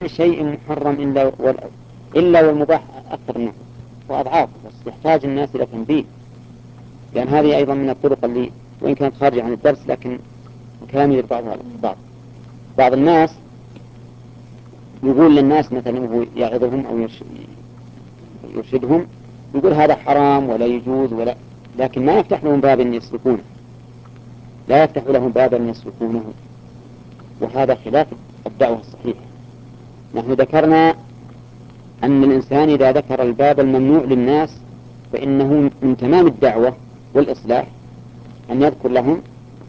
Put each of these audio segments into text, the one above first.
شيء محرم إلا والمباح أكثر منه وأضعافه، بس يحتاج الناس إلى تنبيه، لأن هذه أيضا من الطرق اللي وإن كانت خارجة عن الدرس لكن كلام بعضها بعض الناس يقول للناس مثلا وهو يعظهم أو يرشدهم، يقول هذا حرام ولا يجوز لكن ما يفتح لهم باب يسلكونه، لا يفتح لهم بابا يسلكونه، وهذا خلاف الدعوة الصحيحة. نحن ذكرنا أن الإنسان إذا ذكر الباب الممنوع للناس فإنه من تمام الدعوة والإصلاح أن يذكر لهم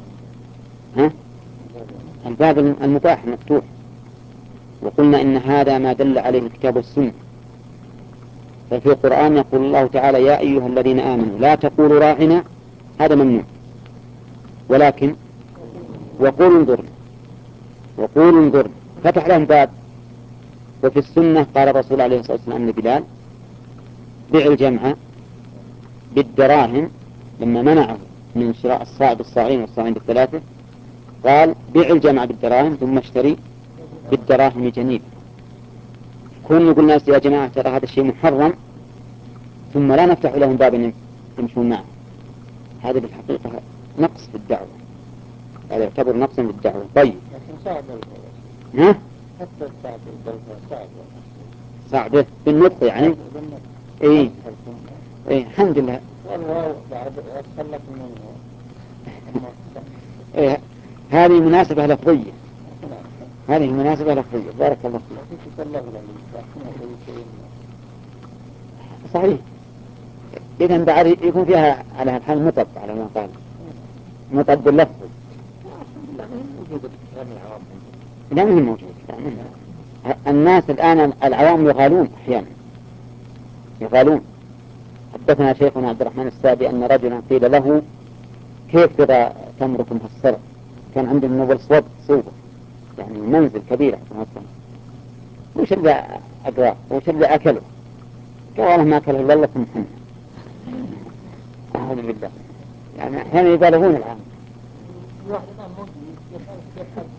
الباب المباح المفتوح. وقلنا إن هذا ما دل عليه الكتاب والسنة. ففي القرآن يقول الله تعالى يا أيها الذين آمنوا لا تقولوا راعنا، هذا ممنوع، ولكن وقولوا انظرنا فتح لهم باب. وفي السنة قال الرسول عليه الصلاة والسلام لبلال بيع الجمع بالدراهم، لما منعه من شراء الصاع بالصاعين والصاعين بالثلاثة قال بيع الجمع بالدراهم ثم اشتري بالدراهم جنيب. كون يقول الناس يا جماعة ترى هذا الشيء محرم ثم لا نفتح لهم بابا يمشون معه، هذا بالحقيقة نقص في الدعوة، هذا يعتبر نقصا في الدعوة. طيب ها؟ صعبه بالنطق يعني ايه الحمد لله. إيه هذه مناسبة لفظية، هذه مناسبة لفظية. بارك الله فيك. صحيح. إذن بعد يكون فيها على الحال مطب، على ما قال مطب باللفظ. لا مهم موجود. الناس الآن العوام يغالون أحيانا يغالون. حدثنا شيخنا عبد الرحمن السابي أن رجلا قيل له كيف إذا تمركم هالصرف، كان عندهم نوبل صوبة يعني منزل كبيرة وش اللي أقرأ وش اللي أكله، قال ما أكله إلا لكم محمد. أعوذ بالله. يعني أحيانا يبالغون الآن.